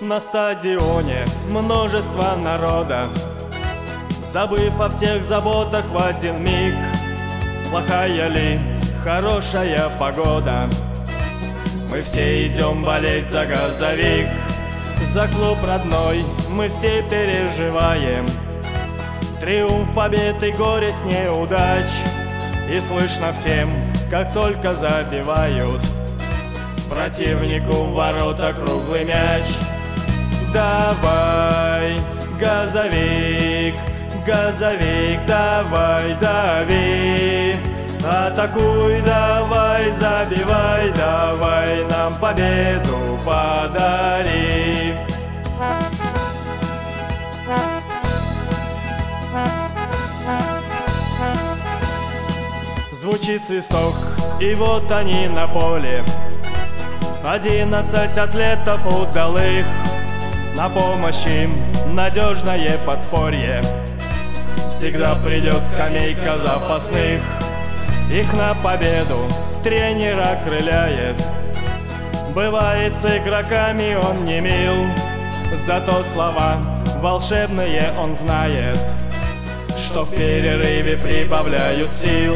На стадионе множество народа, забыв о всех заботах в один миг. Плохая ли, хорошая погода, мы все идем болеть за «Газовик». За клуб родной мы все переживаем триумф побед и горе с неудач. И слышно всем, как только забивают противнику в ворота круглый мяч. Давай, «Газовик», «Газовик», давай, дави, атакуй, давай, забивай, давай, нам победу подари. Звучит свисток, и вот они на поле. 11 атлетов удалых, на помощь им надежное подспорье. Всегда придет скамейка запасных. Их на победу тренер окрыляет. Бывает, с игроками он не мил, зато слова волшебные он знает, что в перерыве прибавляют сил.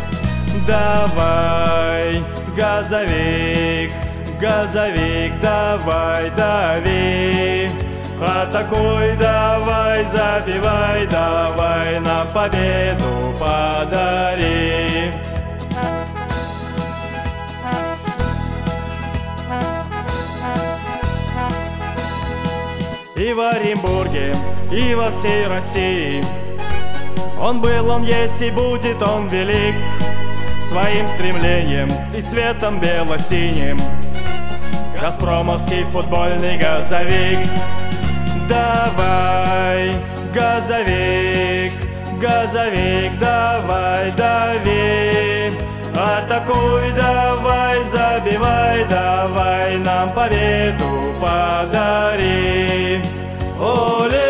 Давай, «Газовик», «Газовик», давай, дави, атакуй, давай, забивай, давай, нам победу подари. И в Оренбурге, и во всей России он был, он есть и будет он велик. Своим стремлением и цветом бело-синим газпромовский футбольный «Газовик». Давай, «Газовик», «Газовик», давай, дави, атакуй, давай, забивай, давай, нам победу подари. Оле!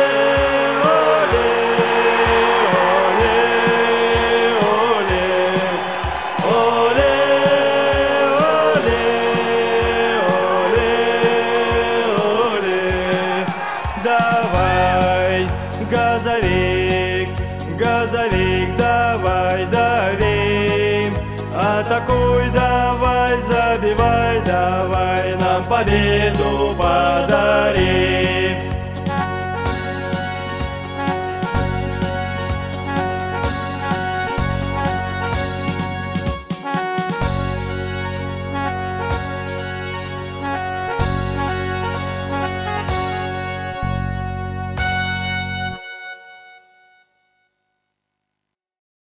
Давай, «Газовик», «Газовик», давай, дави, атакуй, давай, забивай, давай, нам победу подари.